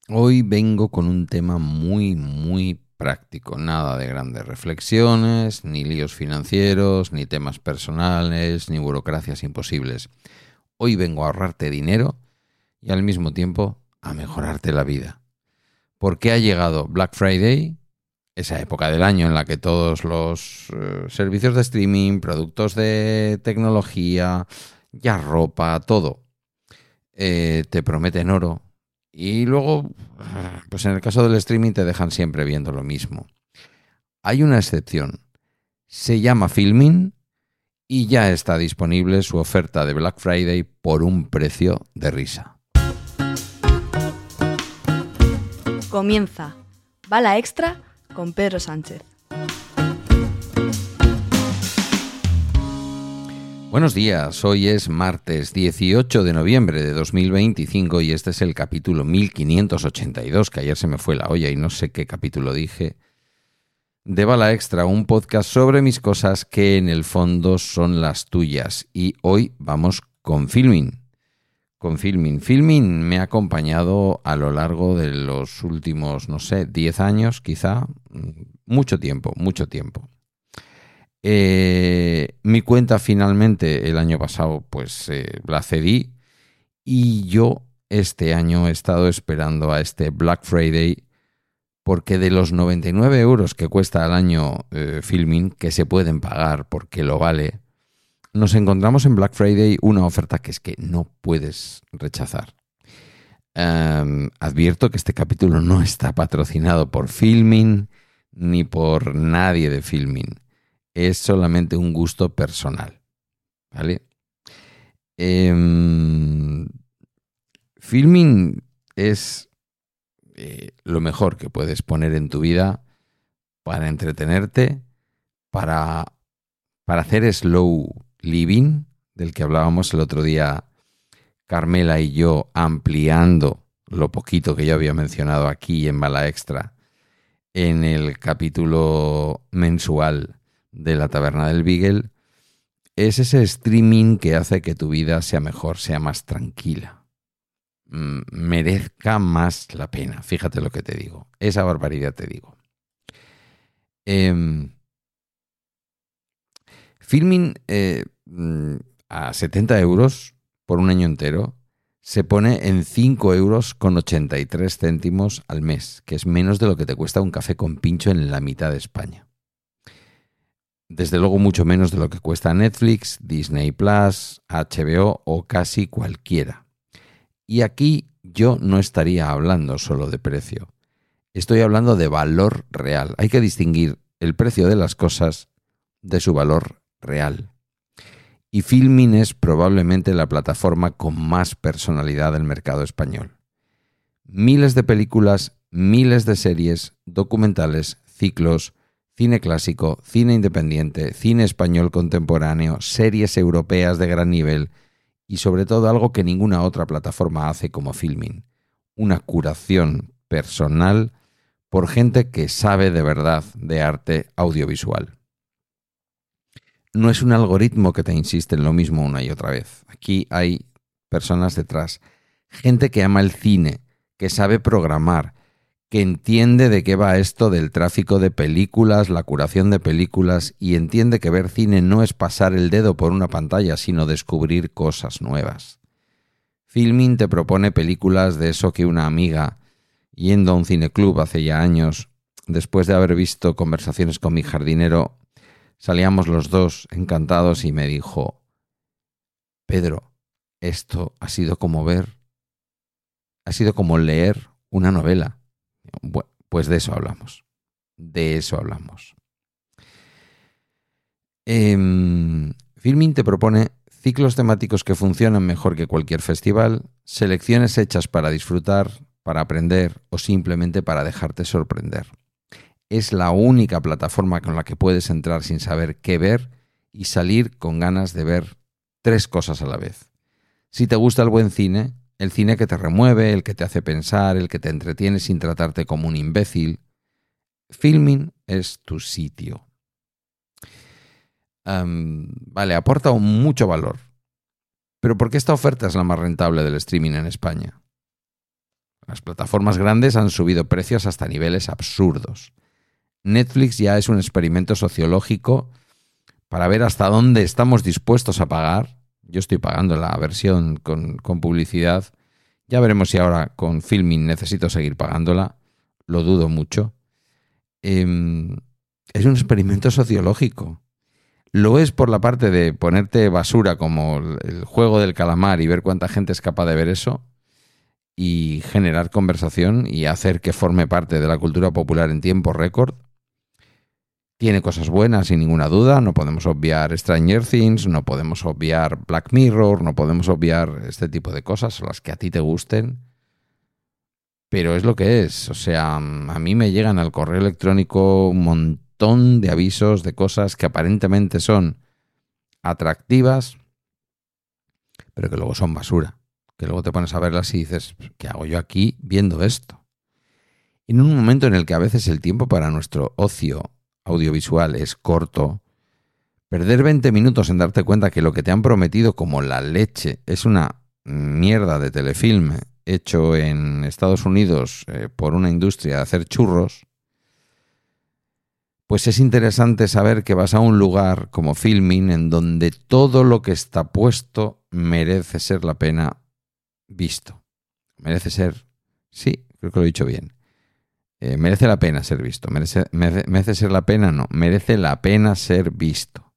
Hoy vengo con un tema muy práctico. Nada de grandes reflexiones, ni líos financieros, ni temas personales, ni burocracias imposibles. Hoy vengo a ahorrarte dinero y al mismo tiempo a mejorarte la vida. Porque ha llegado Black Friday, esa época del año en la que todos los servicios de streaming, productos de tecnología, ya ropa, todo, te prometen oro. Y luego, pues en el caso del streaming te dejan siempre viendo lo mismo. Hay una excepción. Se llama Filmin y ya está disponible su oferta de Black Friday por un precio de risa. Comienza Bala Extra con Pedro Sánchez. Buenos días, hoy es martes 18 de noviembre de 2025 y este es el capítulo 1582, que ayer se me fue la olla y no sé qué capítulo dije, de Bala Extra, un podcast sobre mis cosas que en el fondo son las tuyas. Y hoy vamos con Filmin. Filmin me ha acompañado a lo largo de los últimos, 10 años quizá, mucho tiempo. Mi cuenta finalmente el año pasado pues la cedí y yo este año he estado esperando a este Black Friday porque de los 99 euros que cuesta al año Filmin, que se pueden pagar porque lo vale, nos encontramos en Black Friday una oferta que es que no puedes rechazar. Advierto que este capítulo no está patrocinado por Filmin ni por nadie de Filmin. Es solamente un gusto personal, ¿vale? Filmin es lo mejor que puedes poner en tu vida para entretenerte, para hacer slow living, del que hablábamos el otro día Carmela y yo, ampliando lo poquito que yo había mencionado aquí en Bala Extra en el capítulo mensual de la Taberna del Beagle. Es ese streaming que hace que tu vida sea mejor, sea más tranquila, merezca más la pena. Fíjate lo que te digo, esa barbaridad te digo. Filmin a 70 euros por un año entero se pone en 5 euros con 83 céntimos al mes, que es menos de lo que te cuesta un café con pincho en la mitad de España. Desde luego mucho menos de lo que cuesta Netflix, Disney Plus, HBO o casi cualquiera. Y aquí yo no estaría hablando solo de precio. Estoy hablando de valor real. Hay que distinguir el precio de las cosas de su valor real. Y Filmin es probablemente la plataforma con más personalidad del mercado español. Miles de películas, miles de series, documentales, ciclos, cine clásico, cine independiente, cine español contemporáneo, series europeas de gran nivel y sobre todo algo que ninguna otra plataforma hace como Filmin, una curación personal por gente que sabe de verdad de arte audiovisual. No es un algoritmo que te insiste en lo mismo una y otra vez. Aquí hay personas detrás, gente que ama el cine, que sabe programar, que entiende de qué va esto del tráfico de películas, la curación de películas y entiende que ver cine no es pasar el dedo por una pantalla, sino descubrir cosas nuevas. Filmin te propone películas de eso que una amiga, yendo a un cineclub hace ya años, después de haber visto Conversaciones con mi jardinero, salíamos los dos encantados y me dijo: Pedro, esto ha sido como leer una novela. Bueno, pues de eso hablamos. Filmin te propone ciclos temáticos que funcionan mejor que cualquier festival, selecciones hechas para disfrutar, para aprender o simplemente para dejarte sorprender. Es la única plataforma con la que puedes entrar sin saber qué ver y salir con ganas de ver 3 cosas a la vez. Si te gusta el buen cine, el cine que te remueve, el que te hace pensar, el que te entretiene sin tratarte como un imbécil, Filmin es tu sitio. Vale, aporta mucho valor. Pero ¿por qué esta oferta es la más rentable del streaming en España? Las plataformas grandes han subido precios hasta niveles absurdos. Netflix ya es un experimento sociológico para ver hasta dónde estamos dispuestos a pagar. Yo estoy pagando la versión con publicidad. Ya veremos si ahora con Filmin necesito seguir pagándola. Lo dudo mucho. Es un experimento sociológico. Lo es por la parte de ponerte basura como el juego del calamar y ver cuánta gente es capaz de ver eso y generar conversación y hacer que forme parte de la cultura popular en tiempo récord. Tiene cosas buenas, sin ninguna duda. No podemos obviar Stranger Things, no podemos obviar Black Mirror, no podemos obviar este tipo de cosas, las que a ti te gusten. Pero es lo que es. O sea, a mí me llegan al correo electrónico un montón de avisos de cosas que aparentemente son atractivas, pero que luego son basura. Que luego te pones a verlas y dices, ¿qué hago yo aquí viendo esto? En un momento en el que a veces el tiempo para nuestro ocio audiovisual es corto, perder 20 minutos en darte cuenta que lo que te han prometido como la leche es una mierda de telefilm hecho en Estados Unidos por una industria de hacer churros, pues es interesante saber que vas a un lugar como Filmin en donde todo lo que está puesto merece ser la pena visto. Merece ser, sí, creo que lo he dicho bien. Merece la pena ser visto. Merece ser la pena, no. Merece la pena ser visto.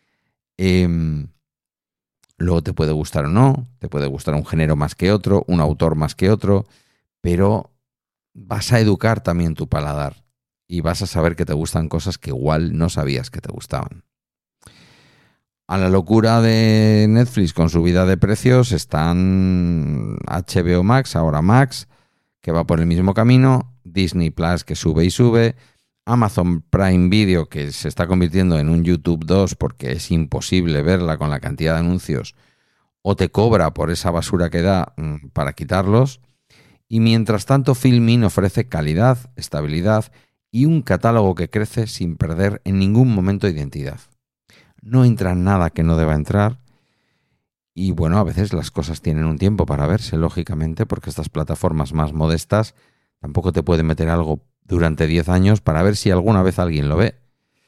Luego te puede gustar o no, te puede gustar un género más que otro, un autor más que otro, pero vas a educar también tu paladar y vas a saber que te gustan cosas que igual no sabías que te gustaban. A la locura de Netflix con subida de precios están HBO Max, ahora Max, que va por el mismo camino, Disney Plus, que sube y sube, Amazon Prime Video, que se está convirtiendo en un YouTube 2 porque es imposible verla con la cantidad de anuncios, o te cobra por esa basura que da para quitarlos, y mientras tanto Filmin ofrece calidad, estabilidad y un catálogo que crece sin perder en ningún momento identidad. No entra nada que no deba entrar. Y bueno, a veces las cosas tienen un tiempo para verse, lógicamente, porque estas plataformas más modestas tampoco te pueden meter algo durante 10 años para ver si alguna vez alguien lo ve.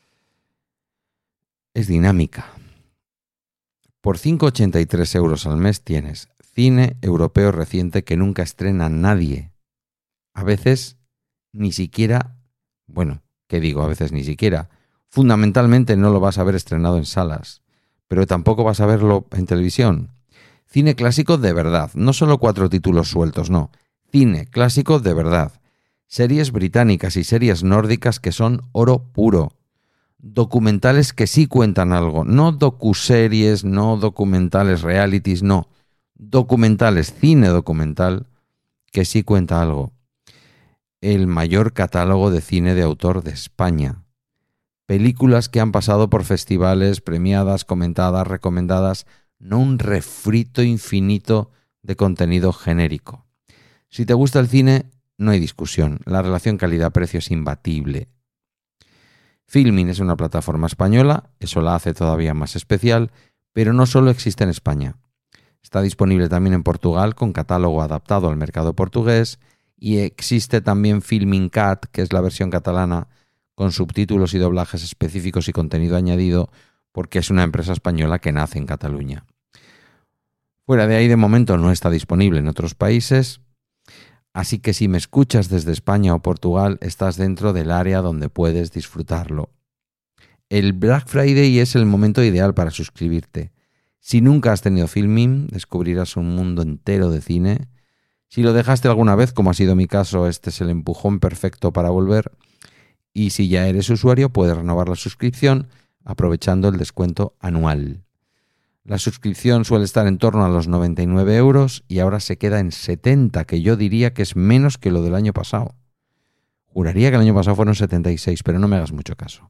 Es dinámica. Por 5,83 euros al mes tienes cine europeo reciente que nunca estrena nadie. A veces ni siquiera, bueno, ¿qué digo? A veces ni siquiera. Fundamentalmente no lo vas a ver estrenado en salas, pero tampoco vas a verlo en televisión. Cine clásico de verdad, no solo 4 títulos sueltos, no. Cine clásico de verdad. Series británicas y series nórdicas que son oro puro. Documentales que sí cuentan algo, no docuseries, no documentales realities, no. Documentales, cine documental que sí cuenta algo. El mayor catálogo de cine de autor de España. Películas que han pasado por festivales, premiadas, comentadas, recomendadas, no un refrito infinito de contenido genérico. Si te gusta el cine, no hay discusión. La relación calidad-precio es imbatible. Filmin es una plataforma española, eso la hace todavía más especial, pero no solo existe en España. Está disponible también en Portugal con catálogo adaptado al mercado portugués y existe también Filmin Cat, que es la versión catalana con subtítulos y doblajes específicos y contenido añadido, porque es una empresa española que nace en Cataluña. Fuera de ahí, de momento, no está disponible en otros países, así que si me escuchas desde España o Portugal, estás dentro del área donde puedes disfrutarlo. El Black Friday es el momento ideal para suscribirte. Si nunca has tenido Filmin, descubrirás un mundo entero de cine. Si lo dejaste alguna vez, como ha sido mi caso, este es el empujón perfecto para volver. Y si ya eres usuario, puedes renovar la suscripción aprovechando el descuento anual. La suscripción suele estar en torno a los 99 euros y ahora se queda en 70, que yo diría que es menos que lo del año pasado. Juraría que el año pasado fueron 76, pero no me hagas mucho caso.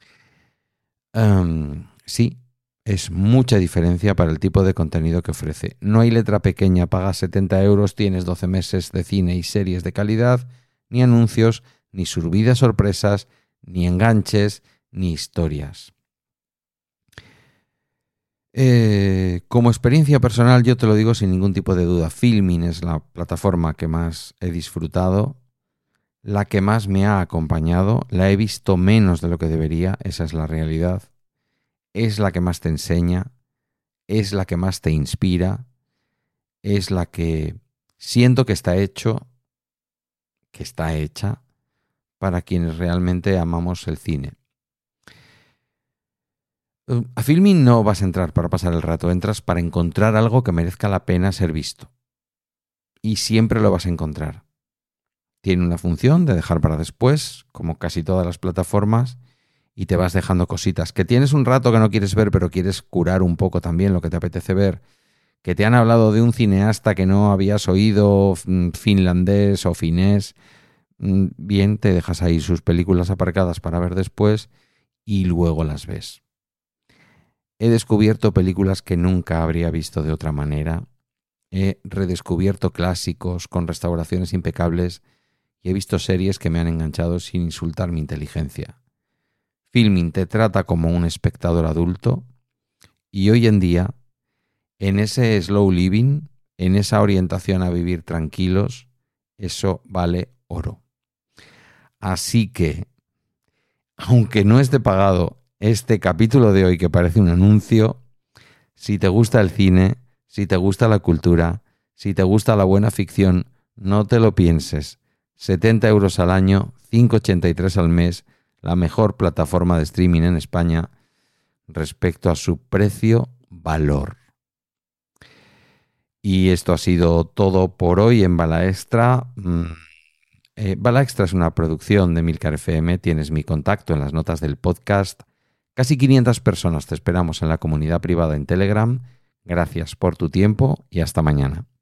Sí, es mucha diferencia para el tipo de contenido que ofrece. No hay letra pequeña, pagas 70 euros, tienes 12 meses de cine y series de calidad, ni anuncios, ni subidas sorpresas, ni enganches, ni historias. Como experiencia personal, yo te lo digo sin ningún tipo de duda, Filmin es la plataforma que más he disfrutado, la que más me ha acompañado, la he visto menos de lo que debería, esa es la realidad, es la que más te enseña, es la que más te inspira, es la que siento que está hecha para quienes realmente amamos el cine. A Filmin no vas a entrar para pasar el rato, entras para encontrar algo que merezca la pena ser visto. Y siempre lo vas a encontrar. Tiene una función de dejar para después, como casi todas las plataformas, y te vas dejando cositas. Que tienes un rato que no quieres ver, pero quieres curar un poco también lo que te apetece ver. Que te han hablado de un cineasta que no habías oído, finlandés o finés. Bien, te dejas ahí sus películas aparcadas para ver después y luego las ves. He descubierto películas que nunca habría visto de otra manera. He redescubierto clásicos con restauraciones impecables y he visto series que me han enganchado sin insultar mi inteligencia. Filmin te trata como un espectador adulto y hoy en día, en ese slow living, en esa orientación a vivir tranquilos, eso vale oro. Así que, aunque no esté pagado este capítulo de hoy que parece un anuncio, si te gusta el cine, si te gusta la cultura, si te gusta la buena ficción, no te lo pienses. 70 euros al año, 5,83 al mes, la mejor plataforma de streaming en España respecto a su precio-valor. Y esto ha sido todo por hoy en Bala Extra. Bala Extra es una producción de Milcar FM. Tienes mi contacto en las notas del podcast. Casi 500 personas te esperamos en la comunidad privada en Telegram. Gracias por tu tiempo y hasta mañana.